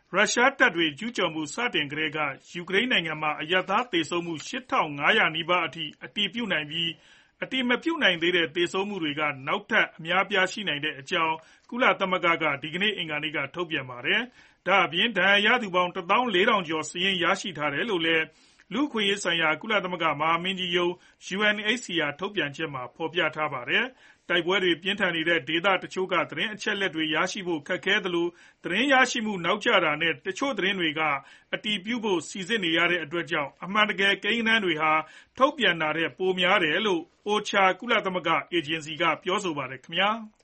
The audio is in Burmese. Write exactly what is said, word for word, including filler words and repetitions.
ရုရှားတပ်တွေကျူးကျော်မှုစတင်ကတည်းကယူကရိန်းနိုင်ငံမှာအရပ်သားသေဆုံးမှု ရှစ်ထောင်ငါးရာနီးပါးအထိအတည်ပြုနိုင်ပြီးအတည်မပြုနိုင်သေးတဲ့သေဆုံးမှုတွေကနောက်ထပ်အများအပြားရှိနိုင်တဲ့အကြောင်းကုလသမဂ္ဂကဒီကနေ့အင်္ဂါနေ့ကထုတ်ပြန်ပါတယ်။ဒါအပြင်ဒဏ်ရာရသူပေါင်း တစ်သောင်းလေးထောင်ကျော်စာရင်းရရှိထားတယ်လို့လည်းလူ့အခွင့်အရေးဆိုင်ရာကုလသမဂ္ဂမဟာမင်းကြီးရုံး ယူအန်အိတ်စီအာ ထုတ်ပြန်ချက်မှာဖော်ပြထားပါတယ်။တိုက်ပွဲတွေပြင်းထန်နေတဲ့ဒေသတချို့ကသတင်းအချက်အလက်တွေရရှိဖို့ခက်ခဲသလိုသတင်းရရှိမှုနောက်ကျတာနဲ့တချို့သတင်းတွေကအတည်ပြုဖို့စိစစ်နေရတဲ့အတွက်ကြောင့်အမှန်တကယ်ကိန်းဂဏန်းတွေဟာထုတ်ပြန်တာထက်ပိုများတယ်လို့ အိုချာ ကုလသမဂ္ဂအေဂျင်စီကပြောဆိုပါတယ်ခင်ဗျာ။